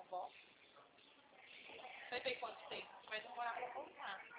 avó. Vai ver quanto tempo vai demorar pra voltar.